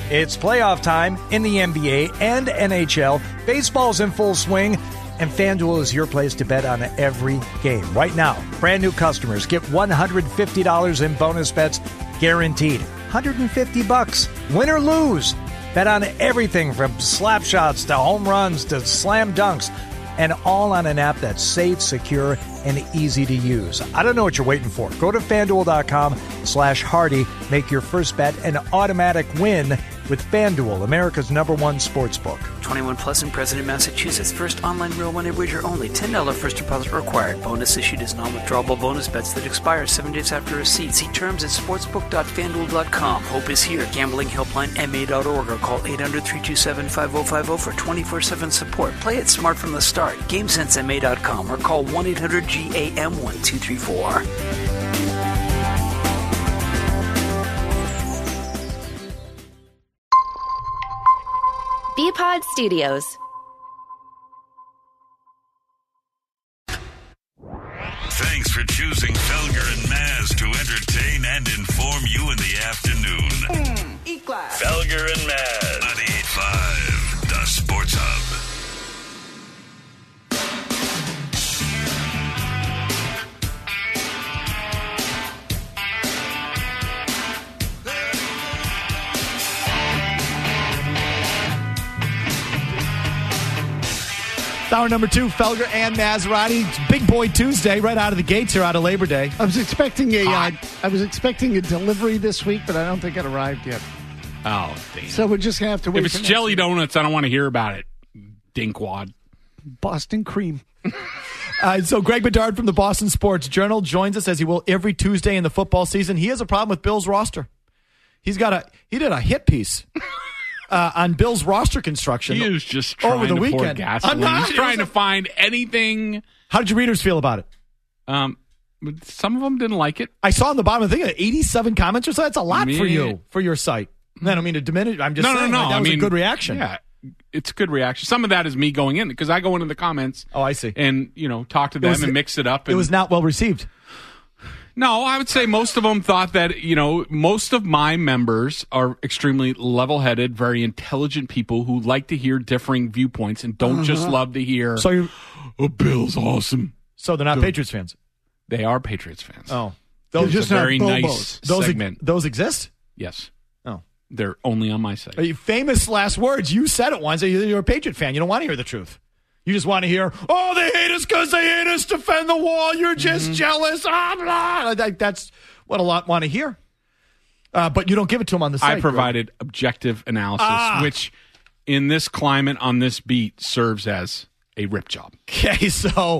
It's playoff time in the NBA and NHL. Baseball's in full swing, and FanDuel is your place to bet on every game. Right now, brand new customers get $150 in bonus bets guaranteed. $150, win or lose. Bet on everything from slap shots to home runs to slam dunks, and all on an app that's safe, secure, and easy to use. I don't know what you're waiting for. Go to FanDuel.com/Hardy. Make your first bet an automatic win with FanDuel, America's #1 sportsbook. 21 plus and present in Massachusetts. First online real money wager only. $10 first deposit required. Bonus issued as non-withdrawable bonus bets that expire 7 days after receipt. See terms at sportsbook.fanduel.com. Hope is here. Gambling helpline MA.org or call 800-327-5050 for 24/7 support. Play it smart from the start. GameSenseMA.com or call 1-800-GAM-1234. Bpod Studios. Thanks for choosing Felger and Maz to entertain and inform you in the afternoon. E-class. Felger and Maz. 98.5, the Sports Hub. Hour number 2, Felger and Maserati. It's Big Boy Tuesday, right out of the gates here, out of Labor Day. I was expecting a delivery this week, but I don't think it arrived yet. Oh, damn. So we're just gonna have to wait. If it's jelly donuts, I don't want to hear about it. Dinkwad. Boston cream. So Greg Bedard from the Boston Sports Journal joins us as he will every Tuesday in the football season. He has a problem with Bill's roster. He did a hit piece. On Bill's roster construction. He was just trying over the to weekend. pour gasoline. He's trying to find anything. How did your readers feel about it? Some of them didn't like it. I saw on the bottom of the thing 87 comments or so. That's a lot for you, for your site. I don't mean to diminish. I'm just saying. No. That was a good reaction. Yeah, it's a good reaction. Some of that is me going in because I go into the comments. Oh, I see. And, talk to them and mix it up. It was not well received. No, I would say most of them thought that, most of my members are extremely level-headed, very intelligent people who like to hear differing viewpoints and don't just love to hear, Bill's awesome. So they're not Patriots fans? They are Patriots fans. Oh. Those just a very nice segment. Those exist? Yes. Oh. They're only on my site. Famous last words. You said it once. You're a Patriot fan. You don't want to hear the truth. You just want to hear, they hate us because they hate us, defend the wall, you're just jealous, blah. That's what a lot want to hear. But you don't give it to them on the site. I provided objective analysis, which in this climate, on this beat, serves as a rip job. Okay, so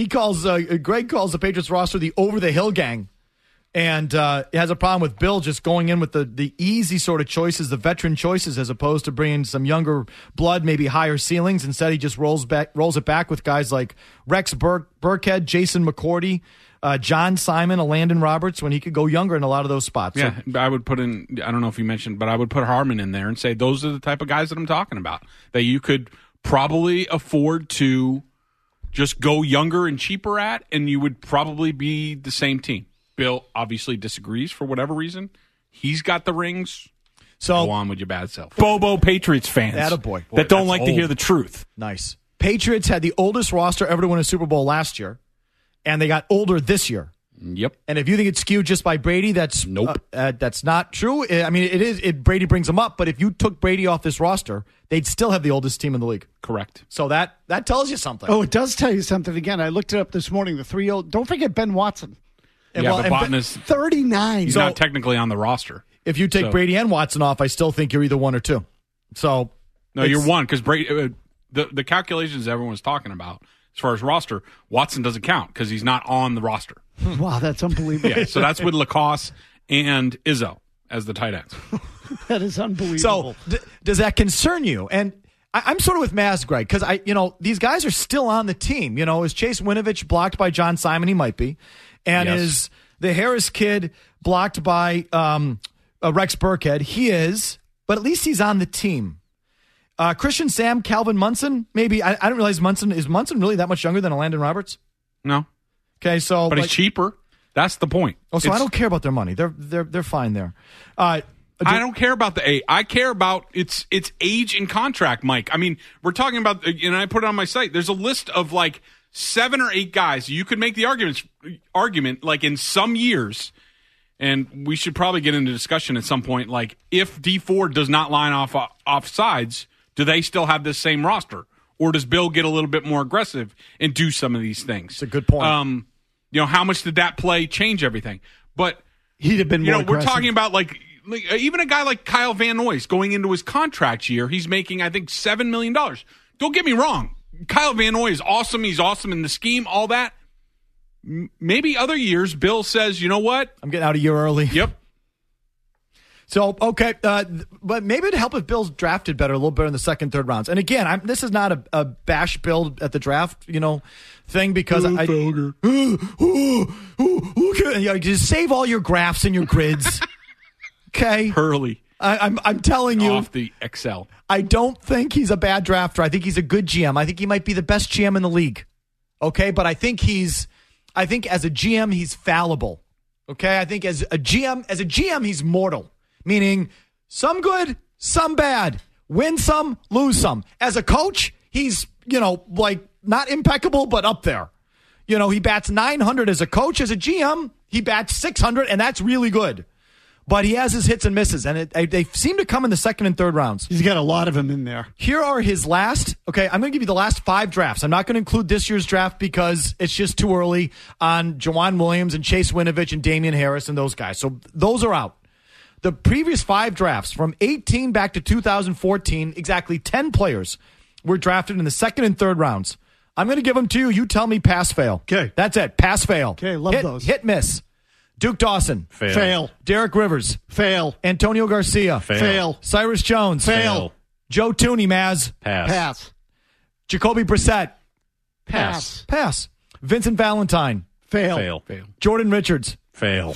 Greg calls the Patriots roster the over-the-hill gang. And has a problem with Bill just going in with the easy sort of choices, the veteran choices, as opposed to bringing some younger blood, maybe higher ceilings. Instead, he just rolls it back with guys like Rex Burkhead, Jason McCourty, John Simon, Landon Roberts, when he could go younger in a lot of those spots. Yeah, so, I would put in, I don't know if you mentioned, but I would put Harmon in there and say those are the type of guys that I'm talking about, that you could probably afford to just go younger and cheaper at, and you would probably be the same team. Bill obviously disagrees for whatever reason. He's got the rings. So go on with your bad self. Bobo Patriots fans. Attaboy. That don't like to hear the truth. Nice. Patriots had the oldest roster ever to win a Super Bowl last year, and they got older this year. Yep. And if you think it's skewed just by Brady, that's that's not true. I mean, it is. Brady brings them up, but if you took Brady off this roster, they'd still have the oldest team in the league. Correct. So that tells you something. Oh, it does tell you something. Again, I looked it up this morning. The 3 old. Don't forget Ben Watson. And but Botton is 39. He's not technically on the roster. If you take Brady and Watson off, I still think you're either 1 or 2. So no, you're 1 because Brady. The calculations everyone's talking about as far as roster, Watson doesn't count because he's not on the roster. Wow, that's unbelievable. Yeah, so that's with Lacoste and Izzo as the tight ends. That is unbelievable. So does that concern you? And I'm sort of with Maz, Greg, because these guys are still on the team. Is Chase Winovich blocked by John Simon? He might be. And is the Harris kid blocked by Rex Burkhead? He is, but at least he's on the team. Christian Sam, Calvin Munson, maybe. I don't realize is Munson really that much younger than Landon Roberts? No. Okay, so but he's cheaper. That's the point. Oh, so I don't care about their money. They're fine there. I don't care about the age. I care about its age and contract, Mike. I mean, we're talking about, and I put it on my site. There's a list of like 7 or 8 guys. You could make the argument like in some years, and we should probably get into discussion at some point. Like if D Ford does not line off sides, do they still have this same roster, or does Bill get a little bit more aggressive and do some of these things? It's a good point. How much did that play change everything? But he'd have been more aggressive. We're talking about like even a guy like Kyle Van Noy going into his contract year, he's making, I think, $7 million. Don't get me wrong. Kyle Van Noy is awesome. He's awesome in the scheme, all that. Maybe other years, Bill says, you know what? I'm getting out a year early. Yep. So, okay, but maybe it'd help if Bill's drafted better, a little better in the second, third rounds. And again, this is not a bash Bill at the draft, thing, because just save all your graphs and your grids. Okay, Hurley. I'm telling you, off the Excel. I don't think he's a bad drafter. I think he's a good GM. I think he might be the best GM in the league. Okay, but I think as a GM, he's fallible. Okay, I think as a GM, he's mortal. Meaning, some good, some bad. Win some, lose some. As a coach, he's, not impeccable, but up there. He bats 900 as a coach. As a GM, he bats 600, and that's really good. But he has his hits and misses, and they seem to come in the second and third rounds. He's got a lot of them in there. Here are his last. Okay, I'm going to give you the last 5 drafts. I'm not going to include this year's draft because it's just too early on Jawan Williams and Chase Winovich and Damian Harris and those guys. So those are out. The previous 5 drafts, from 18 back to 2014, exactly 10 players were drafted in the second and third rounds. I'm going to give them to you. You tell me pass, fail. Okay. That's it. Pass, fail. Okay, love those. Hit, miss. Duke Dawson. Fail. Derek Rivers. Fail. Antonio Garcia. Fail. Cyrus Jones. Fail. Joe Tooney, Maz. Pass. Jacoby Brissett. Pass. Pass. Vincent Valentine. Fail. Jordan Richards. Fail.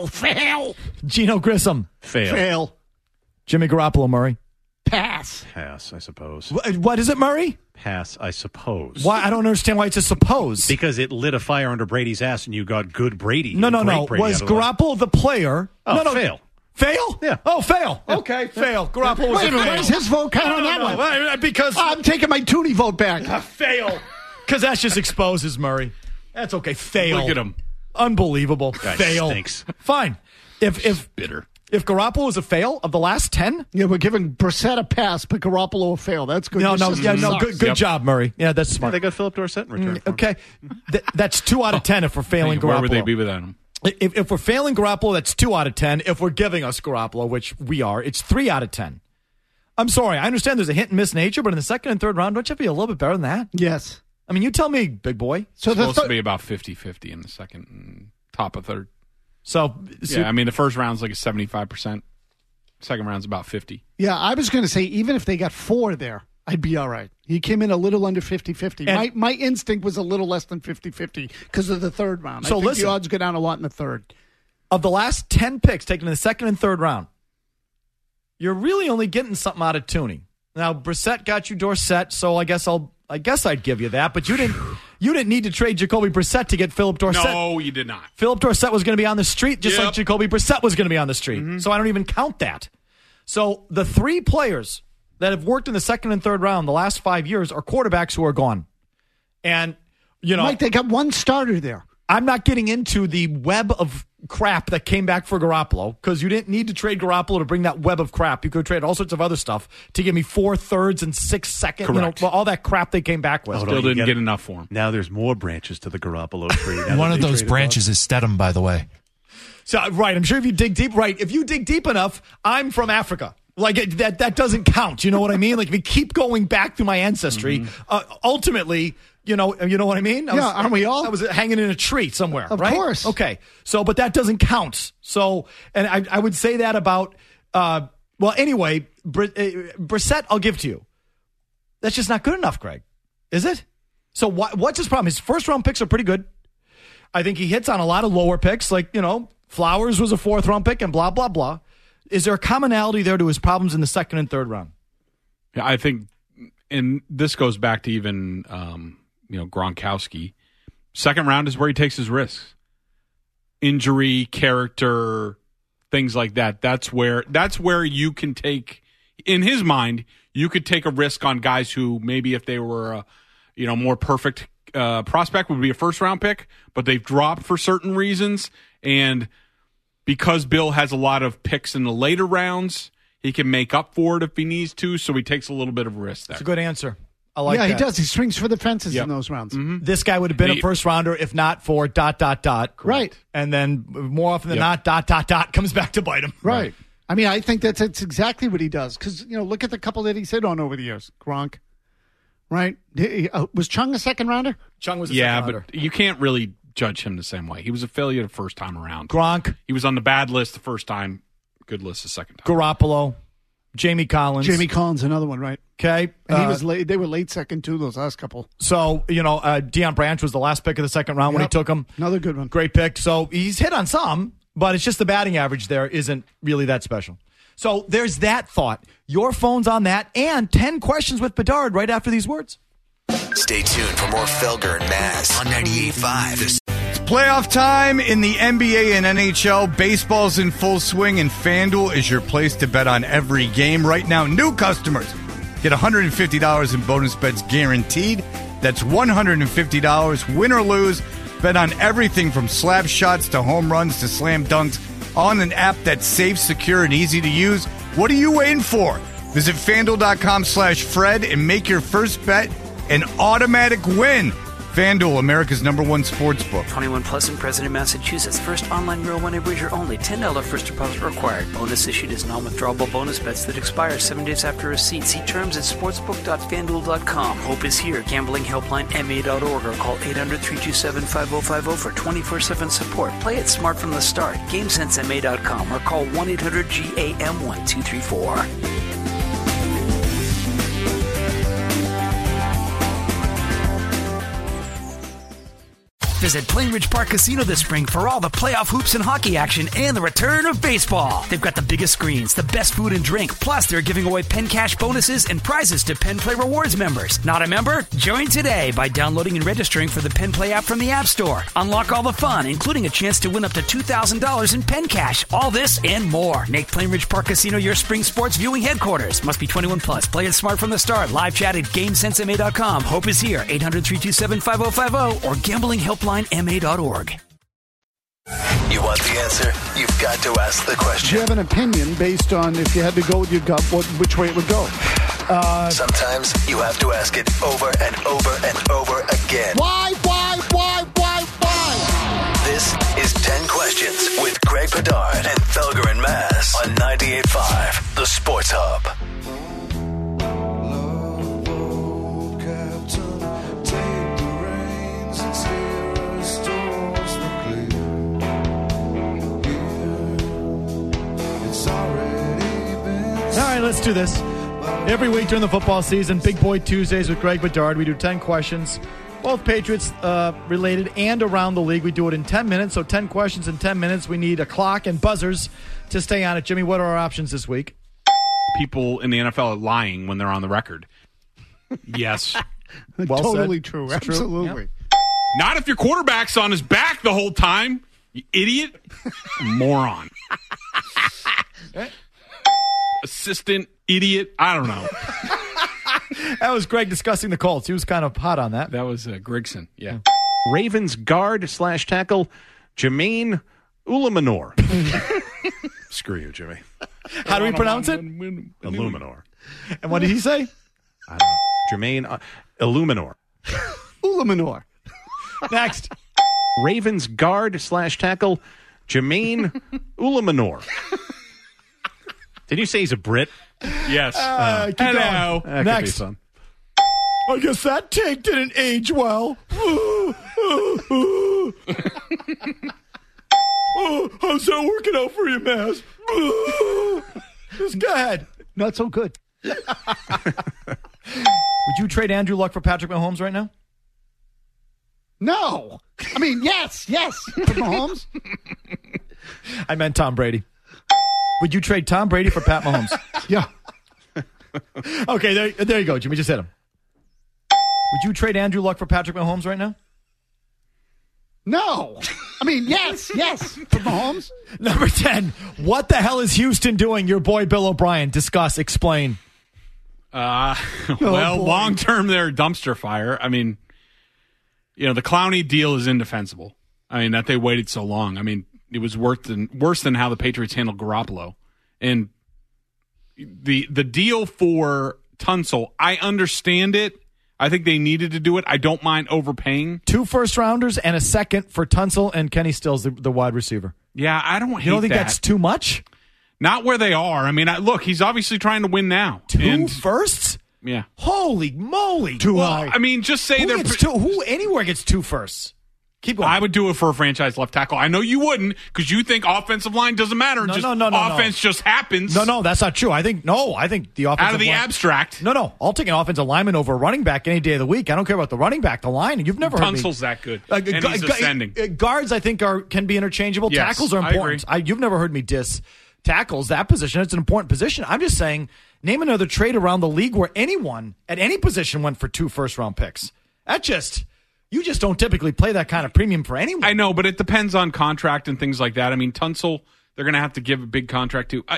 Gino Grissom. Fail. Jimmy Garoppolo, Murray. Pass. Pass, I suppose. What is it, Murray? Pass, I suppose. Why? I don't understand why it's a suppose. Because it lit a fire under Brady's ass and you got good Brady. No. Brady Was Garoppolo the player? Oh, no. fail. Fail? Yeah. Oh, fail. Okay, fail. Garoppolo was Wait a a minute. fail. Where's his vote count on that one? Because I'm taking my Toonie vote back. fail. Because that just exposes Murray. That's okay. Fail. Look at him. Unbelievable. Guy fail. stinks. Fine. If Bitter. If Garoppolo was a fail of the last 10? Yeah, we're giving Brissett a pass, but Garoppolo a fail. That's good. No. Sucks. Good job, Murray. Yeah, that's Yeah, smart. they got Philip Dorsett in return. for him. Okay. That's 2 out of 10 if we're failing Garoppolo. Where would they be without him? If we're failing Garoppolo, that's 2 out of 10. If we're giving us Garoppolo, which we are, it's 3 out of 10. I'm sorry. I understand there's a hit and miss nature, but in the second and third round, don't you have to be a little bit better than that? Yes. I mean, you tell me, big boy. So It's supposed to be about 50-50 in the second and top of third. So Yeah, I mean, the first round's like a 75%. Second round's about 50. Yeah, I was going to say, even if they got 4 there, I'd be all right. He came in a little under 50-50. My instinct was a little less than 50-50 because of the third round. So I think listen, the odds go down a lot in the third. Of the last 10 picks taken in the second and third round, you're really only getting something out of Tooney. Now, Brissett got you Dorsett, so I guess I'd give you that, but you didn't need to trade Jacoby Brissett to get Philip Dorsett. No, you did not. Philip Dorsett was going to be on the street just Yep. like Jacoby Brissett was going to be on the street. So I don't even count that. So the 3 players that have worked in the second and third round the last 5 years are quarterbacks who are gone. And, Mike, they got 1 starter there. I'm not getting into the web of crap that came back for Garoppolo because you didn't need to trade Garoppolo to bring that web of crap. You could trade all sorts of other stuff to give me 4 thirds and 6 seconds. Correct. All that crap they came back with. Oh, Still didn't get enough for him. Now there's more branches to the Garoppolo tree. One of those branches is Stedham, by the way. So, right, I'm sure if you dig deep, if you dig deep enough, I'm from Africa. Like, that doesn't count. You know what I mean? Like, if we keep going back through my ancestry, ultimately, you know what I mean? Aren't we all? I was hanging in a tree somewhere, Of right? course. Okay. So, but that doesn't count. So, and I would say that about, anyway, Brissett, I'll give to you. That's just not good enough, Greg. Is it? So, what's his problem? His first round picks are pretty good. I think he hits on a lot of lower picks, like, Flowers was a 4th round pick and blah, blah, blah. Is there a commonality there to his problems in the second and third round? Yeah, I think, and this goes back to even, Gronkowski. Second round is where he takes his risks. Injury, character, things like that. That's where you can take, in his mind, you could take a risk on guys who maybe if they were a more perfect prospect would be a first-round pick, but they've dropped for certain reasons. And because Bill has a lot of picks in the later rounds, he can make up for it if he needs to, so he takes a little bit of a risk there. That's a good answer. I like that. Yeah, he does. He swings for the fences in those rounds. Mm-hmm. This guy would have been a first-rounder if not for ... Right. And then more often than not, ... comes back to bite him. Right. I mean, I think that's exactly what he does. Because, look at the couple that he's hit on over the years. Gronk, right? Was Chung a second-rounder? Chung was a second-rounder. But you can't really judge him the same way. He was a failure the first time around. Gronk. He was on the bad list the first time, good list the second time. Garoppolo. Jamie Collins. Jamie Collins, another one, right? Okay. And he was late. They were late second, too, those last couple. So, Deion Branch was the last pick of the second round when he took him. Another good one. Great pick. So he's hit on some, but it's just the batting average there isn't really that special. So there's that thought. Your phone's on that, and 10 questions with Bedard right after these words. Stay tuned for more Felger and Maz on 98.5. It's playoff time in the NBA and NHL. Baseball's in full swing, and FanDuel is your place to bet on every game. Right now, new customers get $150 in bonus bets guaranteed. That's $150, win or lose. Bet on everything from slap shots to home runs to slam dunks on an app that's safe, secure, and easy to use. What are you waiting for? Visit FanDuel.com/Fred and make your first bet an automatic win. FanDuel, America's #1 sportsbook. 21 plus in President, Massachusetts. First online real money wager only. $10 first deposit required. Bonus issued as non-withdrawable bonus bets that expire 7 days after receipt. See terms at sportsbook.fanduel.com. Hope is here. Gambling helpline MA.org or call 800-327-5050 for 24/7 support. Play it smart from the start. GameSenseMA.com or call 1-800-GAM-1234. Visit Plainridge Park Casino this spring for all the playoff hoops and hockey action and the return of baseball. They've got the biggest screens, the best food and drink, plus they're giving away Penn Cash bonuses and prizes to Penn Play Rewards members. Not a member? Join today by downloading and registering for the Penn Play app from the App Store. Unlock all the fun, including a chance to win up to $2,000 in Penn Cash. All this and more. Make Plainridge Park Casino your spring sports viewing headquarters. Must be 21 plus. Play it smart from the start. Live chat at GameSenseMA.com. Hope is here. 800-327-5050 or gamblinghelpline.ma.org. You want the answer? You've got to ask the Do question. you have an opinion based on if you had to go with your gut, which way it would go? Sometimes you have to ask it over and over and over again. Why? This is 10 Questions with Greg Bedard and Felger and Maz on 98.5, The Sports Hub. All right, let's do this. Every week during the football season, Big Boy Tuesdays with Greg Bedard, we do 10 questions, both Patriots related and around the league. We do it in 10 minutes, so 10 questions in 10 minutes. We need a clock and buzzers to stay on it. Jimmy, what are our options this week? People in the NFL are lying when they're on the record. Yes. Well Totally said. true. It's true. Absolutely. Yep. Not if your quarterback's on his back the whole time, you idiot. Moron. Assistant, idiot, I don't know. That was Greg discussing the Colts. He was kind of hot on that. That was Grigson, yeah. Ravens guard/tackle Jermaine Ulumanor. Screw you, Jimmy. How do we pronounce it? Illuminor. And what did he say? I don't know. Jermaine Illuminor. Ulamanor. Next. Ravens guard/tackle Jermaine Ulumanor. Did you say he's a Brit? Yes. Keep Hello. going. That Next. could be fun. I guess that take didn't age well. How's that working out for you, Maz? Just go ahead. Not so good. Would you trade Andrew Luck for Patrick Mahomes right now? No. I mean, yes. For Mahomes. I meant Tom Brady. Would you trade Tom Brady for Pat Mahomes? Yeah. Okay, there you go, Jimmy. Just hit him. Would you trade Andrew Luck for Patrick Mahomes right now? No. I mean, yes. For Mahomes. Number 10, what the hell is Houston doing? Your boy Bill O'Brien. Discuss, explain. Long term, they're a dumpster fire. I mean, the Clowney deal is indefensible. I mean, that they waited so long. I mean, it was worse than how the Patriots handled Garoppolo. And the deal for Tunsil, I understand it. I think they needed to do it. I don't mind overpaying. 2 first-rounders and a second for Tunsil and Kenny Stills, the wide receiver. Yeah, I don't hate that. You don't think that's too much? Not where they are. I mean, look, he's obviously trying to win now. 2 firsts? Yeah. Holy moly. Too high. I mean, just say who anywhere gets 2 firsts? Keep going. I would do it for a franchise left tackle. I know you wouldn't because you think offensive line doesn't matter. Offense just happens. No, that's not true. I think the offensive out of the abstract. No. I'll take an offensive lineman over a running back any day of the week. I don't care about the running back, the line. You've never heard me. Tunsil's that good. And he's ascending. Guards, I think, can be interchangeable. Yes, tackles are important. You've never heard me diss tackles, that position. It's an important position. I'm just saying, name another trade around the league where anyone at any position went for 2 first-round picks. You just don't typically play that kind of premium for anyone. I know, but it depends on contract and things like that. I mean, Tunsil, they're going to have to give a big contract to.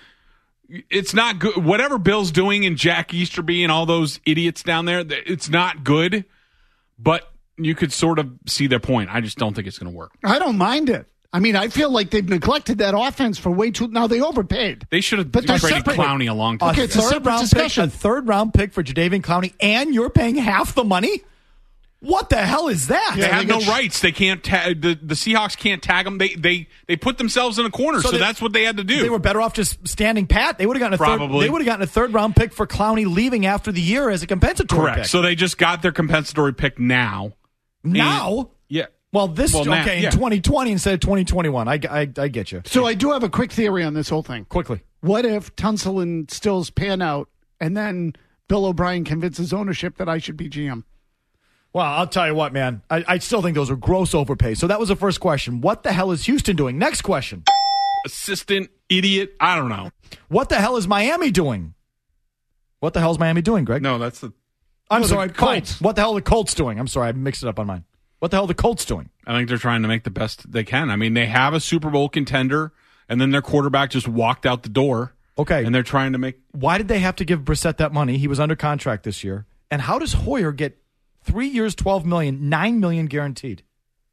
It's not good. Whatever Bill's doing and Jack Easterby and all those idiots down there, it's not good, but you could sort of see their point. I just don't think it's going to work. I don't mind it. I mean, I feel like they've neglected that offense for way too. Now they overpaid. They should have traded Clowney a long time ago. It's a third-round pick for Jadeveon Clowney, and you're paying half the money? What the hell is that? They have no rights. They can't. The Seahawks can't tag them. They put themselves in a corner. So that's what they had to do. They were better off just standing pat. They would have gotten a third-round pick for Clowney leaving after the year as a compensatory pick. So they just got their compensatory pick now. Now? Yeah. Well, in 2020 instead of 2021. I get you. So I do have a quick theory on this whole thing. Quickly. What if Tunsil and Stills pan out, and then Bill O'Brien convinces ownership that I should be GM? Well, I'll tell you what, man. I still think those are gross overpays. So that was the first question. What the hell is Houston doing? Next question. Assistant, idiot, I don't know. What the hell is Miami doing? What the hell is Miami doing, Greg? No, that's the... I'm sorry, Colts. What the hell are the Colts doing? I'm sorry, I mixed it up on mine. What the hell are the Colts doing? I think they're trying to make the best they can. I mean, they have a Super Bowl contender, and then their quarterback just walked out the door. Okay. And they're trying to make... Why did they have to give Brissett that money? He was under contract this year. And how does Hoyer get 3 years, $12 million, $9 million guaranteed?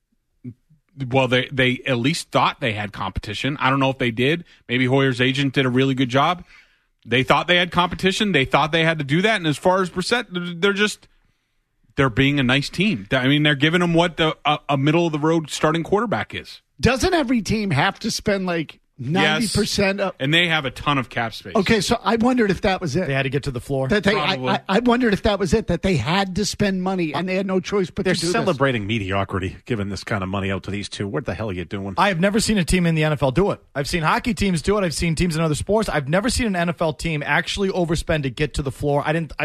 Well, they at least thought they had competition. I don't know if they did. Maybe Hoyer's agent did a really good job. They thought they had competition. They thought they had to do that. And as far as Brissett, they're being a nice team. I mean, they're giving them what a middle-of-the-road starting quarterback is. Doesn't every team have to spend like 90% of... And they have a ton of cap space. Okay, so I wondered if that was it. They had to get to the floor? I wondered if that was it, that they had to spend money and they had no choice but to do this. They're celebrating mediocrity, giving this kind of money out to these two. What the hell are you doing? I have never seen a team in the NFL do it. I've seen hockey teams do it. I've seen teams in other sports. I've never seen an NFL team actually overspend to get to the floor.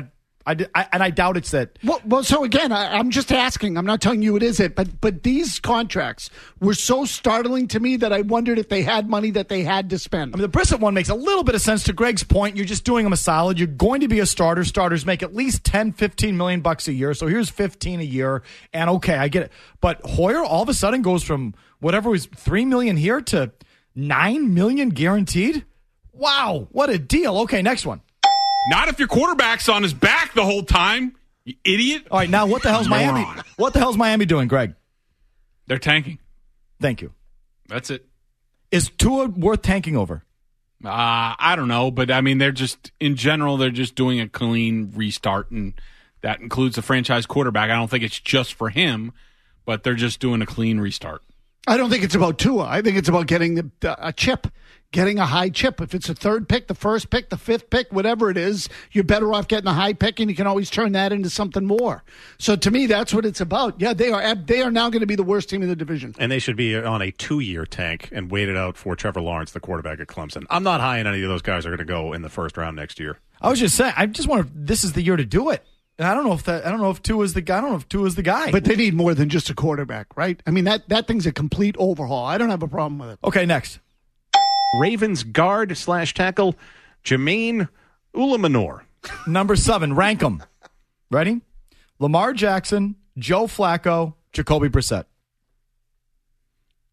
I doubt it's that. Well, so again, I'm just asking. I'm not telling you it isn't, but these contracts were so startling to me that I wondered if they had money that they had to spend. I mean, the Brissett one makes a little bit of sense. To Greg's point, you're just doing them a solid. You're going to be a starter. Starters make at least $10-15 million a year. So here's $15 a year, and okay, I get it. But Hoyer all of a sudden goes from whatever was $3 million here to $9 million guaranteed. Wow, what a deal! Okay, next one. Not if your quarterback's on his back the whole time, you idiot. All right, now what the hell's Miami? What the hell's Miami doing, Greg? They're tanking. Thank you. That's it. Is Tua worth tanking over? I don't know, but I mean, they're just doing a clean restart, and that includes the franchise quarterback. I don't think it's just for him, but they're just doing a clean restart. I don't think it's about Tua. I think it's about getting a chip, getting a high chip. If it's the third pick, the first pick, the fifth pick, whatever it is, you're better off getting a high pick, and you can always turn that into something more. So to me, that's what it's about. Yeah, they are now going to be the worst team in the division. And they should be on a 2-year tank and wait it out for Trevor Lawrence, the quarterback at Clemson. I'm not high on any of those guys are going to go in the first round next year. I was just saying, I just wonder if this is the year to do it. And I don't know if Tua is the guy. I don't know if Tua is the guy. But they need more than just a quarterback, right? I mean, that thing's a complete overhaul. I don't have a problem with it. Okay, next. Ravens guard / tackle, Jermaine Ulamanor. Number 7, rank them. Ready? Lamar Jackson, Joe Flacco, Jacoby Brissett.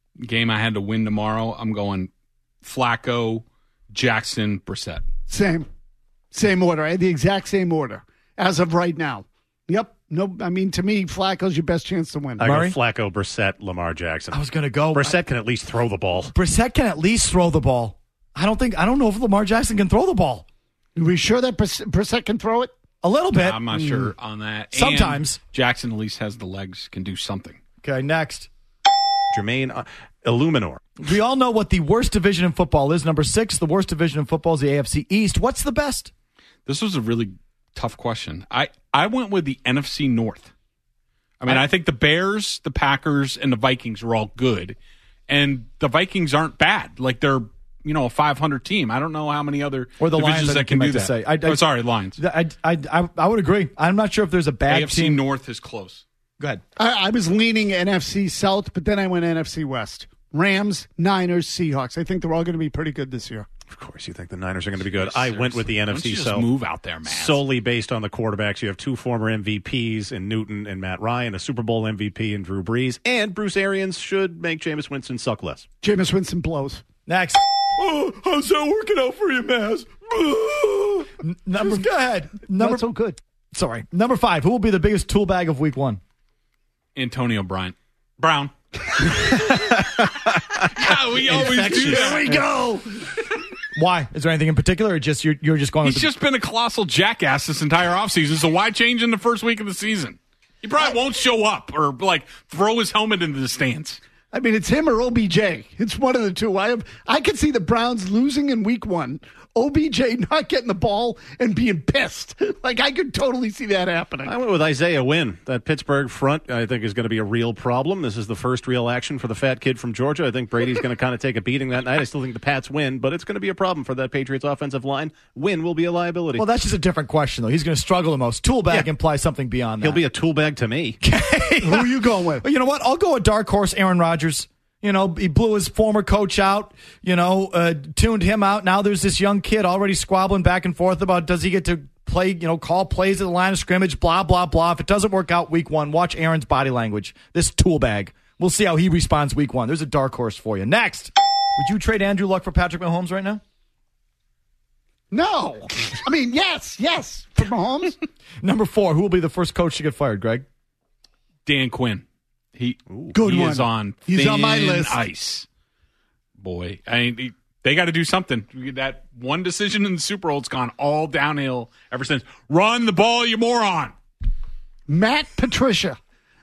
game I had to win tomorrow, I'm going Flacco, Jackson, Brissett. Same order. I had the exact same order as of right now. Yep. No, I mean, to me, Flacco's your best chance to win. I go Flacco, Brissett, Lamar Jackson. I was going to go. Brissett can at least throw the ball. Brissett can at least throw the ball. I don't know if Lamar Jackson can throw the ball. Are we sure that Brissett can throw it? A little bit. I'm not sure on that. Sometimes. And Jackson at least has the legs, can do something. Okay, next. Jermaine Illuminor. We all know what the worst division in football is. Number 6, the worst division in football is the AFC East. What's the best? This was a really tough question. I went with the NFC North. I mean, I think the Bears, the Packers, and the Vikings are all good. And the Vikings aren't bad. Like, they're, a 500 team. I don't know how many other or the divisions Lions that can do that. Sorry, Lions. I would agree. I'm not sure if there's a bad AFC team. North is close. Go ahead. I was leaning NFC South, but then I went NFC West. Rams, Niners, Seahawks. I think they're all going to be pretty good this year. Of course, you think the Niners are going to be good. I went with the NFC South. South. Move out there, man. Solely based on the quarterbacks. You have 2 former MVPs in Newton and Matt Ryan, a Super Bowl MVP in Drew Brees, and Bruce Arians should make Jameis Winston suck less. Jameis Winston blows. Next. Oh, how's that working out for you, Maz? Go ahead. Not so good. Sorry. Number 5. Who will be the biggest tool bag of week 1? Antonio Brown. Yeah, we always do that. There we go. Why? Is there anything in particular, or just you're just going? He's just been a colossal jackass this entire offseason, so why change in the first week of the season? He probably won't show up or, throw his helmet into the stands. I mean, it's him or OBJ. It's one of the two. I could see the Browns losing in week 1. OBJ not getting the ball and being pissed. I could totally see that happening. I went with Isaiah Wynn. That Pittsburgh front, I think, is going to be a real problem. This is the first real action for the fat kid from Georgia. I think Brady's going to kind of take a beating that night. I still think the Pats win, but it's going to be a problem for that Patriots offensive line. Wynn will be a liability. Well, that's just a different question, though. He's going to struggle the most. Tool bag implies something beyond that. He'll be a tool bag to me. Who are you going with? You know what? I'll go with dark horse Aaron Rodgers. He blew his former coach out, tuned him out. Now there's this young kid already squabbling back and forth about does he get to play, call plays at the line of scrimmage, blah, blah, blah. If it doesn't work out week 1, watch Aaron's body language. This tool bag. We'll see how he responds week 1. There's a dark horse for you. Next. Would you trade Andrew Luck for Patrick Mahomes right now? No. I mean, yes. For Mahomes. Number 4. Who will be the first coach to get fired, Greg? Dan Quinn. He is on He's on my list. Ice. Boy, they got to do something. That one decision in the Super Bowl has gone all downhill ever since. Run the ball, you moron. Matt Patricia.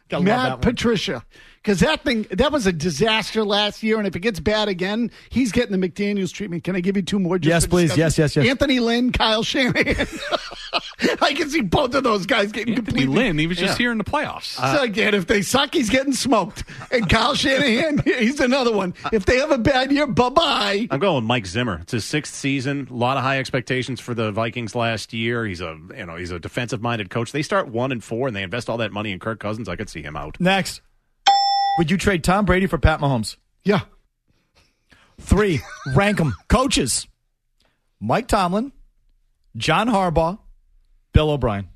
Because that was a disaster last year, and if it gets bad again, he's getting the McDaniels treatment. Can I give you 2 more? Yes, please. Yes. Anthony Lynn, Kyle Shanahan. I can see both of those guys getting Anthony completely. Lynn, he was just here in the playoffs. So again, if they suck, he's getting smoked. And Kyle Shanahan, he's another one. If they have a bad year, bye-bye. I'm going with Mike Zimmer. It's his 6th season. A lot of high expectations for the Vikings last year. He's a defensive-minded coach. They start 1-4, and they invest all that money in Kirk Cousins. I could see him out. Next. Would you trade Tom Brady for Pat Mahomes? Yeah. 3, rank them. Coaches. Mike Tomlin, John Harbaugh, Bill O'Brien.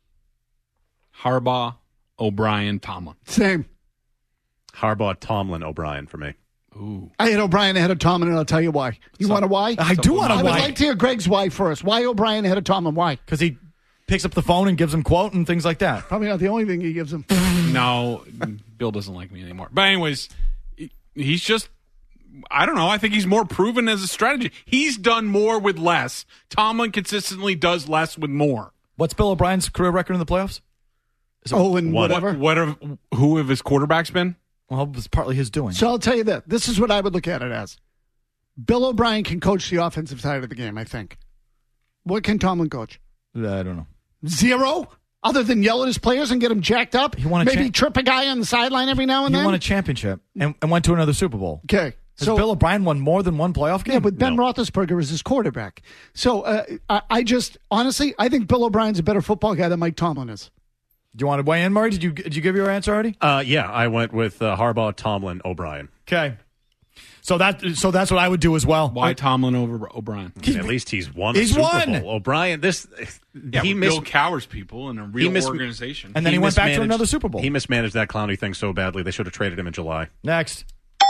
Harbaugh, O'Brien, Tomlin. Same. Harbaugh, Tomlin, O'Brien for me. Ooh. I had O'Brien ahead of Tomlin, and I'll tell you why. You want to why? I do want to why. I would like to hear Greg's why first. Why O'Brien ahead of Tomlin? Why? Because he picks up the phone and gives him quote and things like that. Probably not the only thing he gives him. No, Bill doesn't like me anymore. But anyways, he's just, I don't know. I think he's more proven as a strategy. He's done more with less. Tomlin consistently does less with more. What's Bill O'Brien's career record in the playoffs? Whatever. Who have his quarterbacks been? Well, it was partly his doing. So I'll tell you that. This is what I would look at it as. Bill O'Brien can coach the offensive side of the game, I think. What can Tomlin coach? I don't know. 0? Other than yell at his players and get them jacked up? He won Maybe trip a guy on the sideline every now and then? He won a championship and went to another Super Bowl. Okay. Has Bill O'Brien won more than one playoff game? Yeah, but Ben Roethlisberger is his quarterback. So I just, honestly, I think Bill O'Brien's a better football guy than Mike Tomlin is. Do you want to weigh in, Murray? Did you give your answer already? Yeah, I went with Harbaugh, Tomlin, O'Brien. Okay. So that's what I would do as well. Why Tomlin over O'Brien? I mean, at least he's won a Super Bowl. O'Brien, Bill cowers people in a real organization. And then he went back to another Super Bowl. He mismanaged that Clowney thing so badly, they should have traded him in July. Next.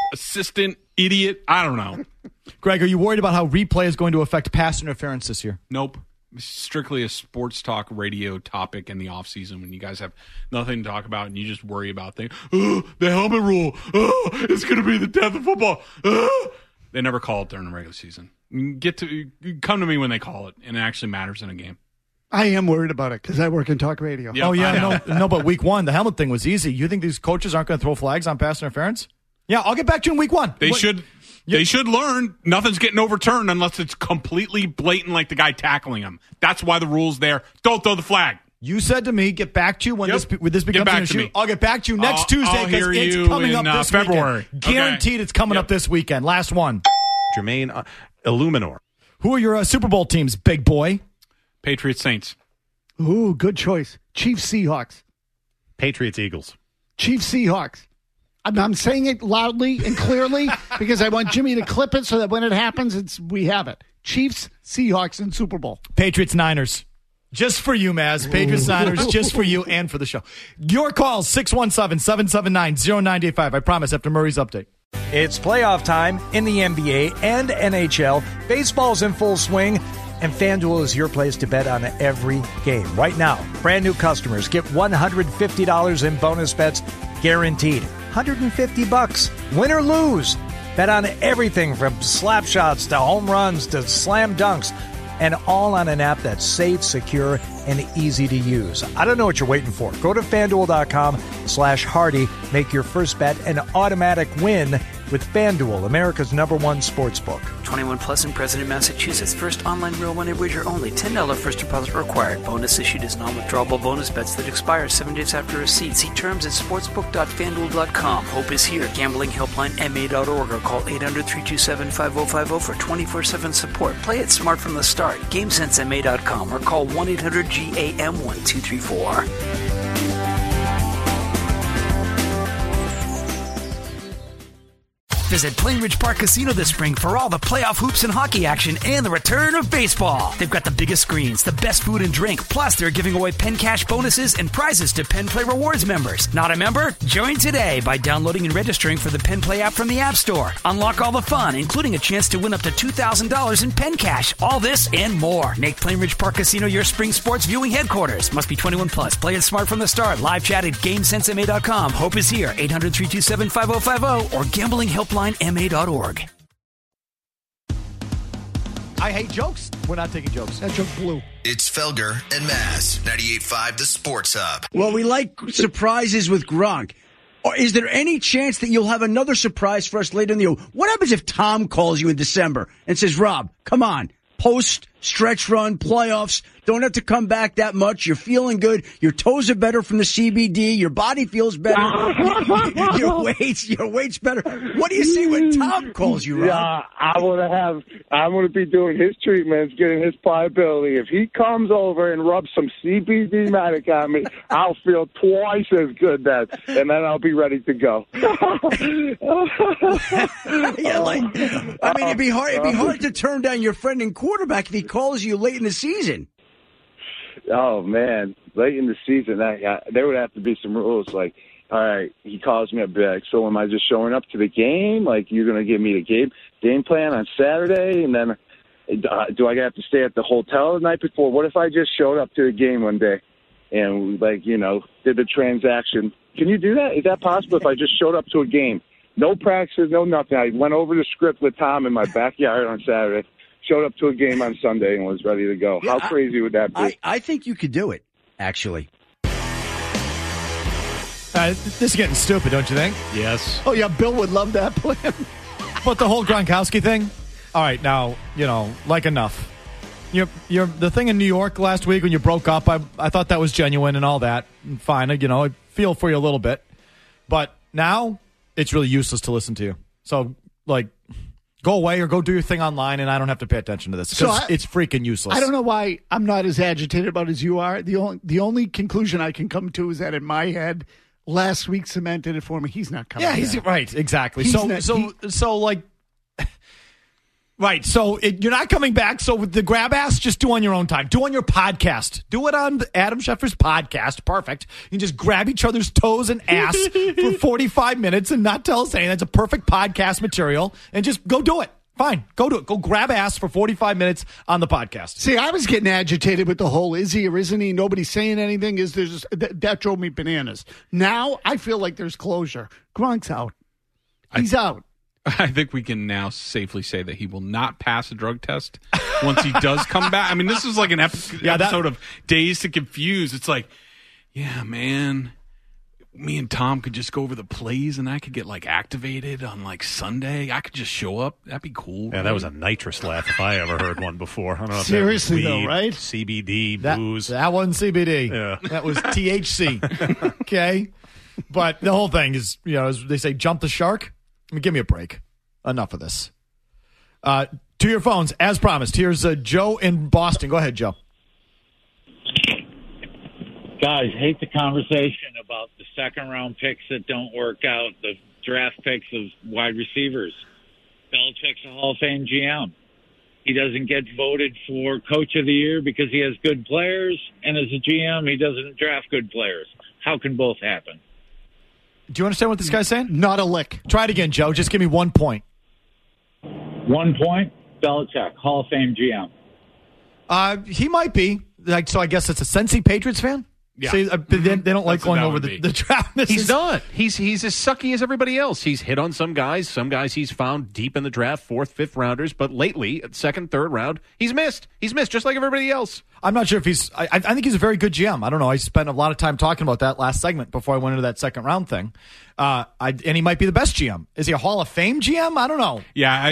assistant idiot. I don't know. Greg, are you worried about how replay is going to affect pass interference this year? Nope. It's strictly a sports talk radio topic in the offseason when you guys have nothing to talk about and you just worry about things. Oh, the helmet rule. Oh, it's going to be the death of football. Oh. They never call it during the regular season. Come to me when they call it, and it actually matters in a game. I am worried about it because I work in talk radio. Yep, oh, yeah, no, but week 1, the helmet thing was easy. You think these coaches aren't going to throw flags on pass interference? Yeah, I'll get back to you in week 1. They should learn nothing's getting overturned unless it's completely blatant like the guy tackling him. That's why the rule's there. Don't throw the flag. You said to me, get back to you when this becomes an issue. I'll get back to you next Tuesday because it's coming up this February. Weekend. Guaranteed it's coming up this weekend. Last one. Jermaine Illuminor. Who are your Super Bowl teams, big boy? Patriots, Saints. Ooh, good choice. Chiefs, Seahawks. Patriots, Eagles. Chiefs, Seahawks. I'm saying it loudly and clearly because I want Jimmy to clip it so that when it happens, we have it. Chiefs, Seahawks, and Super Bowl. Patriots, Niners. Just for you, Maz. Patriots, Niners, just for you and for the show. Your call, 617-779-0985. I promise, after Murray's update. It's playoff time in the NBA and NHL. Baseball's in full swing, and FanDuel is your place to bet on every game. Right now, brand new customers get $150 in bonus bets guaranteed. $150. Win or lose. Bet on everything from slap shots to home runs to slam dunks. And all on an app that's safe, secure, and easy to use. I don't know what you're waiting for. Go to FanDuel.com/Hardy. Make your first bet an automatic win with FanDuel, America's #1 sportsbook. 21 plus and present in Massachusetts. First online real money wager only. $10 first deposit required. Bonus issued as non-withdrawable bonus bets that expire 7 days after receipt. See terms at sportsbook.fanduel.com. Hope is here. Gambling helpline MA.org or call 800-327-5050 for 24/7 support. Play it smart from the start. GameSenseMA.com or call 1-800-GAM-1234. Visit Plainridge Park Casino this spring for all the playoff hoops and hockey action and the return of baseball. They've got the biggest screens, the best food and drink, plus they're giving away Penn Cash bonuses and prizes to Penn Play Rewards members. Not a member? Join today by downloading and registering for the Penn Play app from the App Store. Unlock all the fun, including a chance to win up to $2,000 in Penn Cash. All this and more. Make Plainridge Park Casino your spring sports viewing headquarters. Must be 21 plus. Play it smart from the start. Live chat at GameSenseMA.com. Hope is here. 800-327-5050 or gamblinghelpline.ma.org. I hate jokes. We're not taking jokes. That joke blew. It's Felger and Maz, 98.5 The Sports Hub. Well, we like surprises with Gronk. Or is there any chance that you'll have another surprise for us later in the year? What happens if Tom calls you in December and says, Rob, come on, post, stretch run, playoffs, don't have to come back that much. You're feeling good. Your toes are better from the CBD. Your body feels better. your weight's better. What do you say when Tom calls you, Rob? Yeah, I'm gonna be doing his treatments, getting his pliability. If he comes over and rubs some CBD Matic on me, I'll feel twice as good then, and then I'll be ready to go. Yeah, it'd be hard to turn down your friend and quarterback if he calls you late in the season. Oh, man, late in the season, there would have to be some rules. Like, all right, he calls me up, like, so am I just showing up to the game? Like, you're going to give me the game plan on Saturday? And then do I have to stay at the hotel the night before? What if I just showed up to the game one day and, did the transaction? Can you do that? Is that possible if I just showed up to a game? No practices, no nothing. I went over the script with Tom in my backyard on Saturday. Showed up to a game on Sunday and was ready to go. Yeah, how crazy would that be? I think you could do it, actually. This is getting stupid, don't you think? Yes. Oh, yeah, Bill would love that plan. But the whole Gronkowski thing? All right, now, enough. You're the thing in New York last week when you broke up, I thought that was genuine and all that. Fine, I feel for you a little bit. But now, it's really useless to listen to you. So, go away or go do your thing online, and I don't have to pay attention to this because it's freaking useless. I don't know why I'm not as agitated about it as you are. The only conclusion I can come to is that in my head, last week cemented it for me. He's not coming. Yeah, he's right. Exactly. Right. So you're not coming back. So with the grab ass, just do on your own time. Do on your podcast. Do it on Adam Schefter's podcast. Perfect. You can just grab each other's toes and ass for 45 minutes and not tell us anything. That's a perfect podcast material. And just go do it. Fine. Go do it. Go grab ass for 45 minutes on the podcast. See, I was getting agitated with the whole is he or isn't he? Nobody's saying anything. That drove me bananas. Now I feel like there's closure. Gronk's out. He's out. I think we can now safely say that he will not pass a drug test once he does come back. I mean, this is like an episode of Dazed and Confused. It's like, yeah, man, me and Tom could just go over the plays and I could get like activated on like Sunday. I could just show up. That'd be cool. Yeah, that was a nitrous laugh if I ever heard one before. I don't know if Seriously, that was weed, though, right? CBD, booze. That wasn't CBD. Yeah. That was THC. Okay? But the whole thing is, as they say, jump the shark. I mean, give me a break. Enough of this. To your phones, as promised. Here's Joe in Boston. Go ahead, Joe. Guys, hate the conversation about the second-round picks that don't work out, the draft picks of wide receivers. Belichick's a Hall of Fame GM. He doesn't get voted for Coach of the Year because he has good players, and as a GM, he doesn't draft good players. How can both happen? Do you understand what this guy's saying? Not a lick. Try it again, Joe. Just give me 1 point. 1 point, Belichick, Hall of Fame GM. He might be. So I guess it's a Cincy Patriots fan? Yeah. See, they don't like going over the draft. He's not. He's as sucky as everybody else. He's hit on some guys. Some guys he's found deep in the draft, 4th, 5th rounders. But lately, at 2nd, 3rd round, he's missed. He's missed just like everybody else. I'm not sure if he's. I think he's a very good GM. I don't know. I spent a lot of time talking about that last segment before I went into that second round thing. And he might be the best GM. Is he a Hall of Fame GM? I don't know. Yeah,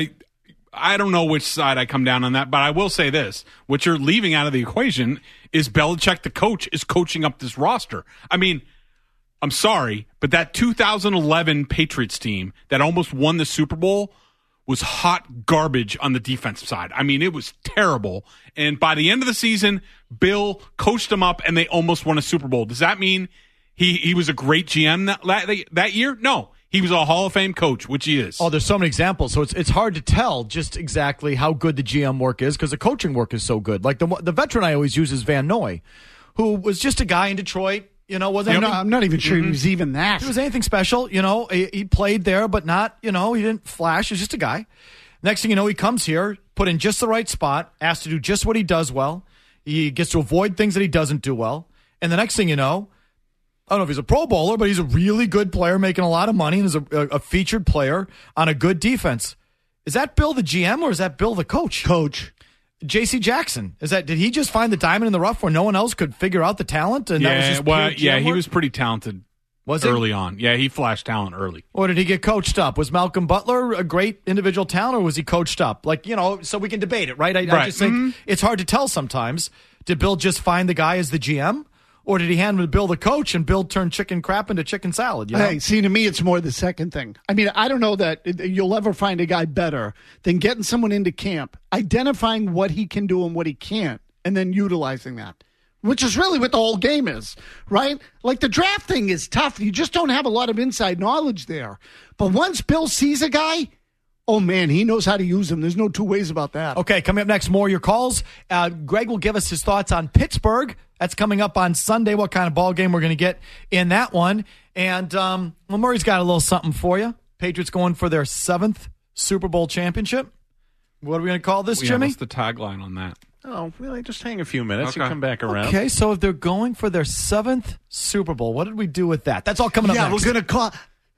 I don't know which side I come down on that, but I will say this. What you're leaving out of the equation is Belichick, the coach, is coaching up this roster. I mean, I'm sorry, but that 2011 Patriots team that almost won the Super Bowl was hot garbage on the defensive side. I mean, it was terrible. And by the end of the season, Bill coached them up, and they almost won a Super Bowl. Does that mean he was a great GM that year? No. He was a Hall of Fame coach, which he is. Oh, there's so many examples. So it's hard to tell just exactly how good the GM work is because the coaching work is so good. Like the veteran I always use is Van Noy, who was just a guy in Detroit. Wasn't I'm not even sure he was even that. He was anything special. He played there, but not, he didn't flash. He's just a guy. Next thing you know, he comes here, put in just the right spot, asked to do just what he does well. He gets to avoid things that he doesn't do well. And the next thing you know, I don't know if he's a Pro Bowler, but he's a really good player making a lot of money and is a featured player on a good defense. Is that Bill the GM or is that Bill the coach? Coach. J.C. Jackson. Did he just find the diamond in the rough where no one else could figure out the talent? And that was just pure GM he work? was pretty talented early on. Yeah, he flashed talent early. Or did he get coached up? Was Malcolm Butler a great individual talent or was he coached up? So we can debate it, right? I just think it's hard to tell sometimes. Did Bill just find the guy as the GM? Or did he hand Bill the coach and Bill turned chicken crap into chicken salad? Hey, see, to me, it's more the second thing. I mean, I don't know that you'll ever find a guy better than getting someone into camp, identifying what he can do and what he can't, and then utilizing that, which is really what the whole game is, right? Like the draft thing is tough. You just don't have a lot of inside knowledge there. But once Bill sees a guy, oh, man, he knows how to use him. There's no two ways about that. Okay, coming up next, more of your calls. Greg will give us his thoughts on Pittsburgh. That's coming up on Sunday, what kind of ball game we're going to get in that one. And Murray's got a little something for you. Patriots going for their 7th Super Bowl championship. What are we going to call this, Jimmy? What's the tagline on that? Oh, really? Just hang a few minutes and come back around. Okay, so if they're going for their 7th Super Bowl, what did we do with that? That's all coming up next. Yeah, we're going to call...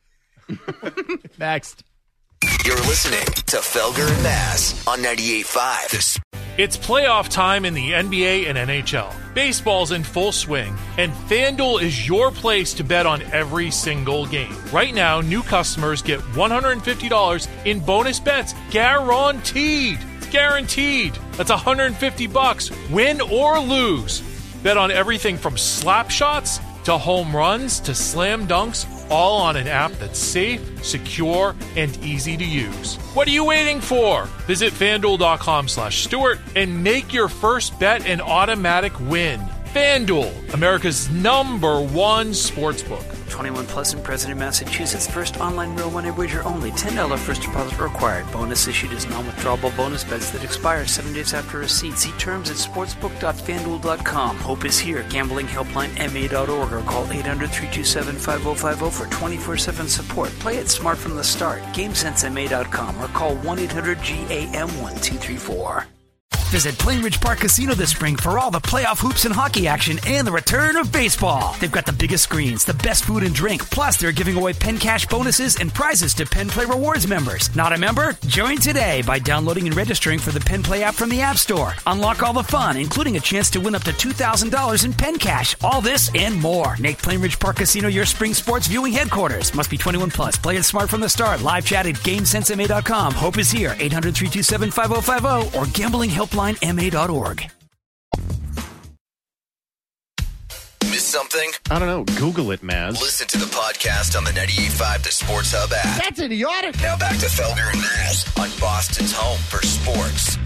Next. You're listening to Felger and Mass on 98.5. It's playoff time in the NBA and NHL. Baseball's in full swing, and FanDuel is your place to bet on every single game. Right now, new customers get $150 in bonus bets guaranteed. It's guaranteed. That's $150, win or lose. Bet on everything from slap shots to home runs to slam dunks, all on an app that's safe, secure, and easy to use. What are you waiting for? Visit FanDuel.com/Stewart and make your first bet an automatic win. FanDuel, America's #1 sportsbook. 21 plus and present in Massachusetts. First online real money wager only. $10 first deposit required. Bonus issued as non-withdrawable bonus bets that expire 7 days after receipt. See terms at sportsbook.fanduel.com. Hope is here. Gambling helpline ma.org or call 800-327-5050 for 24/7 support. Play it smart from the start. GameSenseMA.com or call 1-800-GAM-1234. Visit Plainridge Park Casino this spring for all the playoff hoops and hockey action and the return of baseball. They've got the biggest screens, the best food and drink, plus they're giving away Penn Cash bonuses and prizes to Penn Play Rewards members. Not a member? Join today by downloading and registering for the Penn Play app from the App Store. Unlock all the fun, including a chance to win up to $2,000 in Penn Cash. All this and more. Make Plainridge Park Casino your spring sports viewing headquarters. Must be 21 plus. Play it smart from the start. Live chat at GameSenseMA.com. Hope is here. 800-327-5050 or gamblinghelplinema.org. Miss something? I don't know. Google it, Maz. Listen to the podcast on the 98.5 The Sports Hub app. That's idiotic. Now back to Felger and Maz on Boston's home for sports.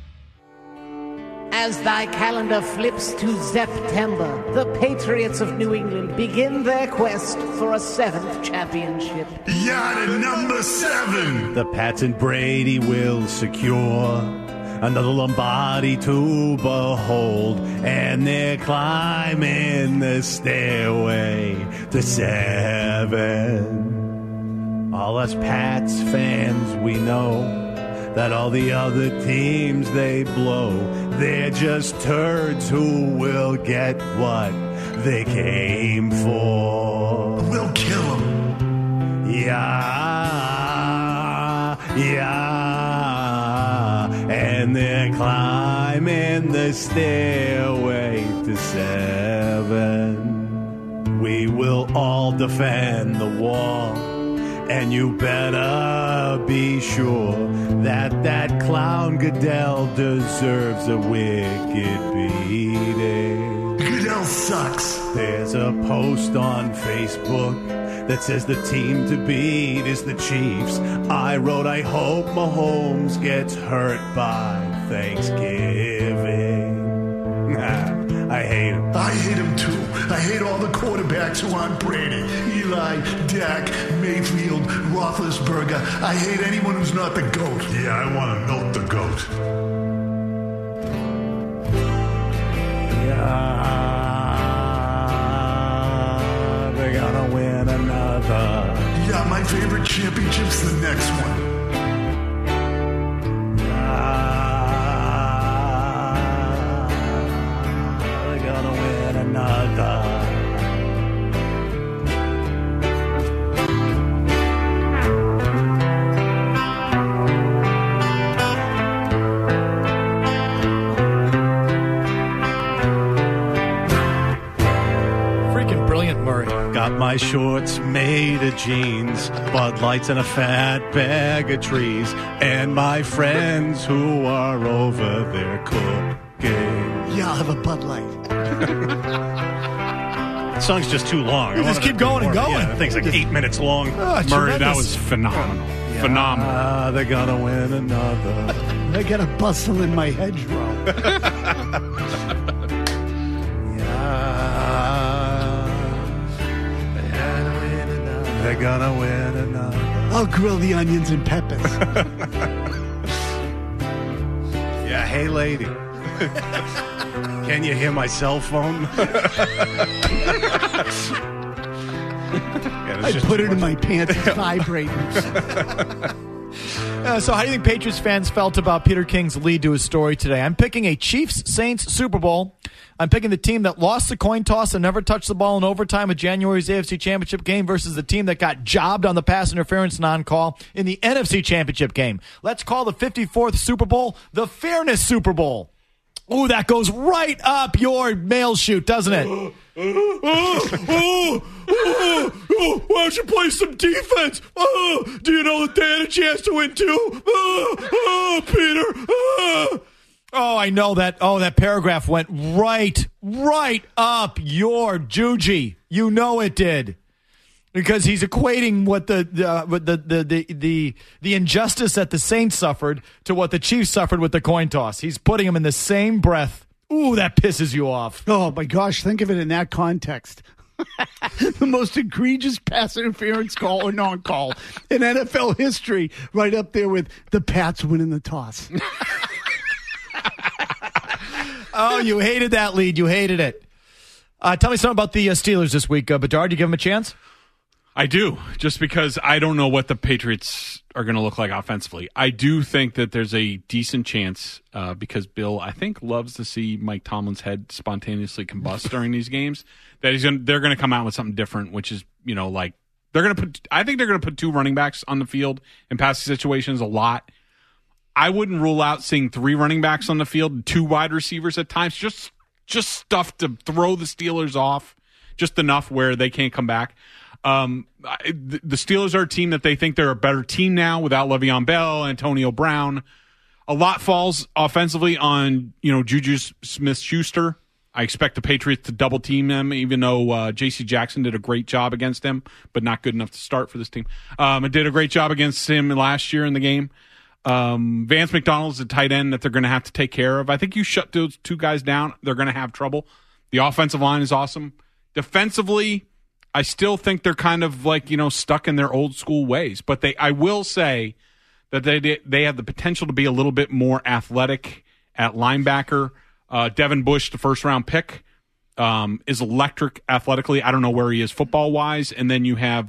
As thy calendar flips to September, the Patriots of New England begin their quest for a 7th championship. Yada number 7. The Pats and Brady will secure another Lombardi to behold, and they're climbing the stairway to 7. All us Pats fans, we know that all the other teams they blow, they're just turds who will get what they came for. We'll kill them. Yeah, and they're climbing the stairway to 7. We will all defend the wall, and you better be sure that clown Goodell deserves a wicked beating. Goodell sucks. There's a post on Facebook that says the team to beat is the Chiefs. I wrote, I hope Mahomes gets hurt by Thanksgiving. I hate him. I hate him too. I hate all the quarterbacks who aren't Brady. Eli, Dak, Mayfield, Roethlisberger. I hate anyone who's not the GOAT. Yeah, I want to milk the GOAT. Yeah, they're gonna win another. Yeah, my favorite championship's the next one. Got my shorts made of jeans, Bud Lights and a fat bag of trees, and my friends who are over there cooking. Yeah, I'll have a Bud Light. The song's just too long. You just keep going and going. Yeah, the thing's like 8 minutes long. Murray, tremendous. that was phenomenal. Yeah, Phenomenal. They're gonna win another. I got a bustle in my hedgerow. They're gonna win another. I'll grill the onions and peppers. Yeah, hey lady. Can you hear my cell phone? I put it in my pants. It's vibrating. So how do you think Patriots fans felt about Peter King's lead to his story today? I'm picking a Chiefs-Saints Super Bowl. I'm picking the team that lost the coin toss and never touched the ball in overtime of January's AFC Championship game versus the team that got jobbed on the pass interference non-call in the NFC Championship game. Let's call the 54th Super Bowl the Fairness Super Bowl. Ooh, that goes right up your mail chute, doesn't it? Why don't you play some defense? Do you know that they had a chance to win too? Peter. Oh, I know that. Oh, that paragraph went right up your juji. You know it did. Because he's equating what the injustice that the Saints suffered to what the Chiefs suffered with the coin toss. He's putting them in the same breath. Ooh, that pisses you off. Oh, my gosh. Think of it in that context. The most egregious pass interference call or non-call in NFL history, right up there with the Pats winning the toss. Oh, you hated that lead. You hated it. Tell me something about the Steelers this week. Bedard, you give them a chance? I do, just because I don't know what the Patriots are going to look like offensively. I do think that there's a decent chance because Bill, I think, loves to see Mike Tomlin's head spontaneously combust during these games. That they're going to come out with something different, which is, like I think they're going to put 2 running backs on the field in passing situations a lot. I wouldn't rule out seeing 3 running backs on the field and 2 wide receivers at times. Just stuff to throw the Steelers off, just enough where they can't come back. The Steelers are a team that they think they're a better team now without Le'Veon Bell, Antonio Brown. A lot falls offensively on, Juju Smith-Schuster. I expect the Patriots to double team them, even though J.C. Jackson did a great job against them, but not good enough to start for this team. It did a great job against him last year in the game. Vance McDonald's a tight end that they're going to have to take care of. I think you shut those 2 guys down, they're going to have trouble. The offensive line is awesome. Defensively, I still think they're kind of like, stuck in their old school ways. But I will say that they have the potential to be a little bit more athletic at linebacker. Devin Bush, the first-round pick, is electric athletically. I don't know where he is football-wise. And then you have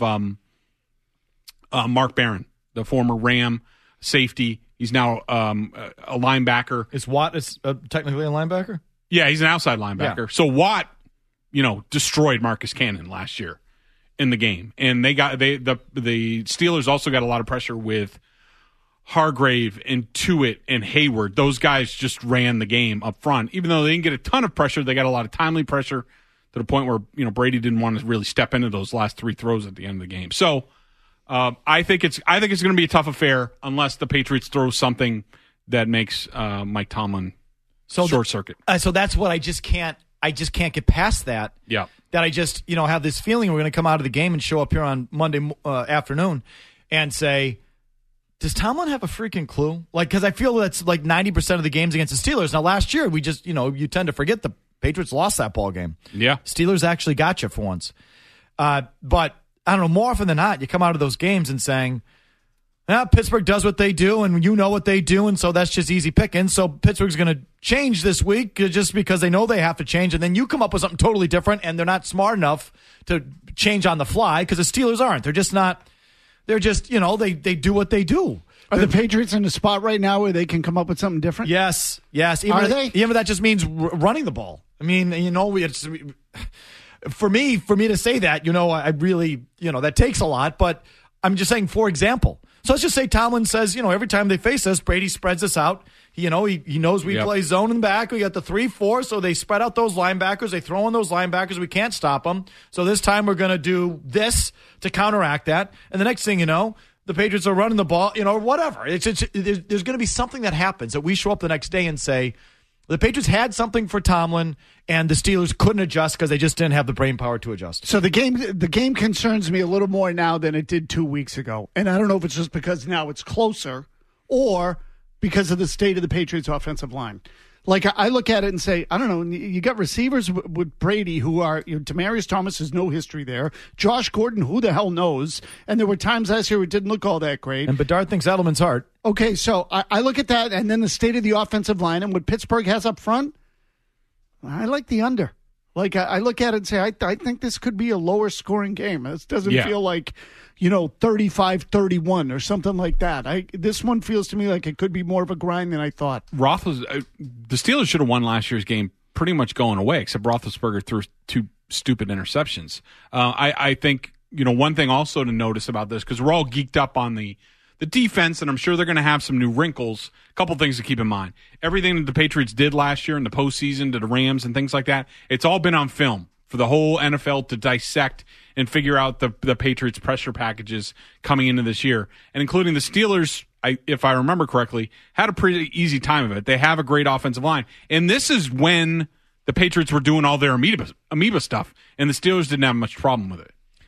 Mark Barron, the former Ram safety. He's now a linebacker. Is Watt technically a linebacker? Yeah, he's an outside linebacker. Yeah. So Watt, destroyed Marcus Cannon last year in the game. And the Steelers also got a lot of pressure with Hargrave and Tuitt and Hayward. Those guys just ran the game up front. Even though they didn't get a ton of pressure, they got a lot of timely pressure to the point where, Brady didn't want to really step into those last 3 throws at the end of the game. So I think it's going to be a tough affair unless the Patriots throw something that makes Mike Tomlin short circuit. So that's what I just can't get past that. Yeah. That I just, have this feeling we're going to come out of the game and show up here on Monday afternoon and say, does Tomlin have a freaking clue? Because I feel that's like 90% of the games against the Steelers. Now, last year, we just, you tend to forget the Patriots lost that ball game. Yeah. Steelers actually got you for once. But I don't know, more often than not, you come out of those games and saying, Pittsburgh does what they do, and you know what they do, and so that's just easy picking. So Pittsburgh's going to change this week just because they know they have to change, and then you come up with something totally different, and they're not smart enough to change on the fly because the Steelers aren't. They're just not. They're just, they do what they do. Are the Patriots in a spot right now where they can come up with something different? Yes. Are they? Even that just means running the ball. I mean, for me to say that, I really, that takes a lot. But I'm just saying, for example, so let's just say Tomlin says, every time they face us, Brady spreads us out. He knows we play zone in the back. We got the 3-4, so they spread out those linebackers. They throw in those linebackers. We can't stop them. So this time we're going to do this to counteract that. And the next thing you know, the Patriots are running the ball, whatever. There's going to be something that happens that we show up the next day and say, the Patriots had something for Tomlin, and the Steelers couldn't adjust because they just didn't have the brain power to adjust. So the game concerns me a little more now than it did 2 weeks ago. And I don't know if it's just because now it's closer or because of the state of the Patriots' offensive line. Like, I look at it and say, I don't know, you got receivers with Brady who are, Demaryius Thomas has no history there. Josh Gordon, who the hell knows? And there were times last year it didn't look all that great. And Bedard thinks Edelman's hurt. Okay, so I look at that and then the state of the offensive line and what Pittsburgh has up front, I like the under. Like, I look at it and say, I think this could be a lower scoring game. This doesn't feel like, 35-31 or something like that. This one feels to me like it could be more of a grind than I thought. The Steelers should have won last year's game pretty much going away, except Roethlisberger threw 2 stupid interceptions. I think, one thing also to notice about this, because we're all geeked up on the defense, and I'm sure they're going to have some new wrinkles. A couple things to keep in mind. Everything that the Patriots did last year in the postseason to the Rams and things like that, it's all been on film for the whole NFL to dissect and figure out the Patriots' pressure packages coming into this year. And including the Steelers, if I remember correctly, had a pretty easy time of it. They have a great offensive line. And this is when the Patriots were doing all their amoeba stuff, and the Steelers didn't have much problem with it.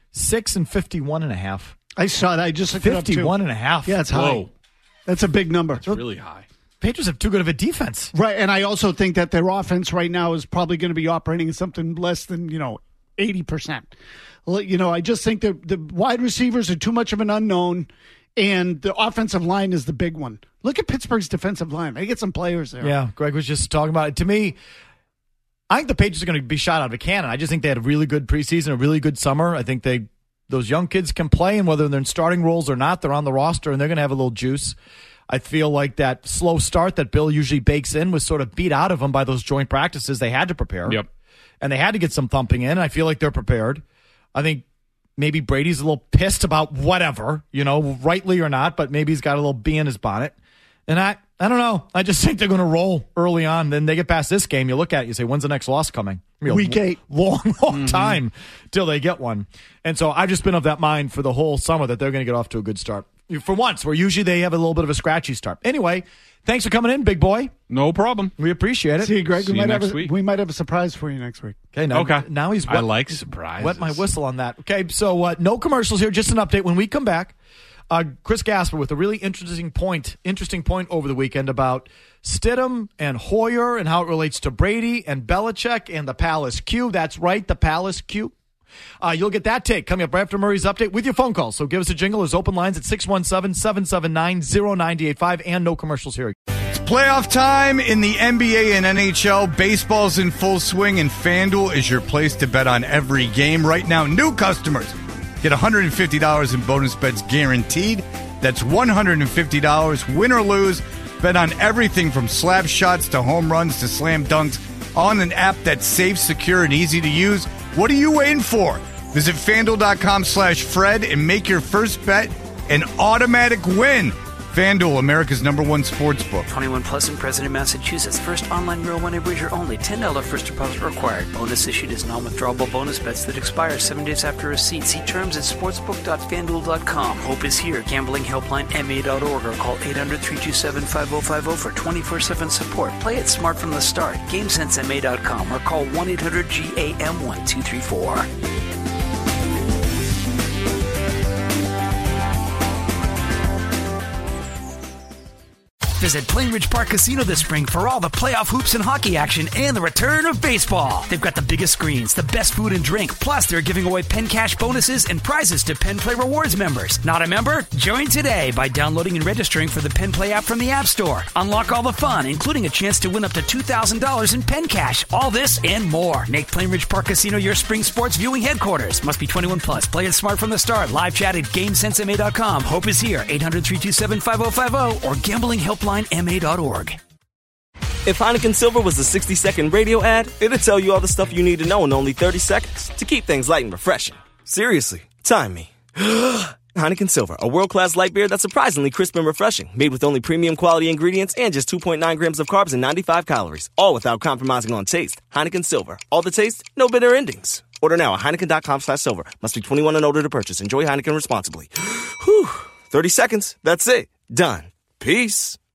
6-51.5. I saw that. I just looked it up, too. 51.5. Yeah, it's high. Whoa. That's a big number. It's really high. Patriots have too good of a defense. Right, and I also think that their offense right now is probably going to be operating at something less than, 80%. You know, I just think that the wide receivers are too much of an unknown, and the offensive line is the big one. Look at Pittsburgh's defensive line. They get some players there. Yeah, Greg was just talking about it. To me, I think the Patriots are going to be shot out of a cannon. I just think they had a really good preseason, a really good summer. I think those young kids can play, and whether they're in starting roles or not, they're on the roster, and they're going to have a little juice. I feel like that slow start that Bill usually bakes in was sort of beat out of them by those joint practices. They had to prepare. Yep. And they had to get some thumping in, and I feel like they're prepared. I think maybe Brady's a little pissed about whatever, rightly or not, but maybe he's got a little bee in his bonnet. And I don't know. I just think they're going to roll early on. Then they get past this game. You look at it, you say, when's the next loss coming? Week 8. Long time till they get one. And so I've just been of that mind for the whole summer that they're going to get off to a good start. For once, where usually they have a little bit of a scratchy start. Anyway, thanks for coming in, big boy. No problem. We appreciate it. See you, Greg. See you next week. We might have a surprise for you next week. Okay. Now he's I like surprises. Wet my whistle on that. Okay, so no commercials here. Just an update. When we come back, Chris Gasper with a really interesting point over the weekend about Stidham and Hoyer and how it relates to Brady and Belichick and the Palace Q. That's right, the Palace Q. You'll get that take coming up right after Murray's update with your phone call. So give us a jingle. There's open lines at 617-779-0985 and no commercials here. It's playoff time in the NBA and NHL. Baseball's in full swing, and FanDuel is your place to bet on every game. Right now, new customers get $150 in bonus bets guaranteed. That's $150, win or lose. Bet on everything from slap shots to home runs to slam dunks on an app that's safe, secure, and easy to use. What are you waiting for? Visit FanDuel.com/Fred and make your first bet an automatic win. FanDuel, America's #1 sports book. 21 plus and present in Massachusetts. First online real money wager only. $10 first deposit required. Bonus issued as non-withdrawable bonus bets that expire 7 days after receipt. See terms at sportsbook.fanduel.com. Hope is here. Gambling helpline MA.org or call 800-327-5050 for 24/7 support. Play it smart from the start. GameSenseMA.com or call 1-800-GAM-1234. Visit Plainridge Park Casino this spring for all the playoff hoops and hockey action and the return of baseball. They've got the biggest screens, the best food and drink, plus they're giving away Penn Cash bonuses and prizes to Penn Play Rewards members. Not a member? Join today by downloading and registering for the Penn Play app from the App Store. Unlock all the fun, including a chance to win up to $2,000 in Penn Cash. All this and more. Make Plainridge Park Casino your spring sports viewing headquarters. Must be 21 plus. Play it smart from the start. Live chat at GameSenseMA.com. Hope is here. 800-327-5050 or gamblinghelpline.ma.org. If Heineken Silver was a 60-second radio ad, it'd tell you all the stuff you need to know in only 30 seconds to keep things light and refreshing. Seriously, time me. Heineken Silver, a world-class light beer that's surprisingly crisp and refreshing, made with only premium quality ingredients and just 2.9 grams of carbs and 95 calories, all without compromising on taste. Heineken Silver, all the taste, no bitter endings. Order now at Heineken.com/silver. Must be 21 and older to purchase. Enjoy Heineken responsibly. Whew, 30 seconds, that's it. Done. Peace.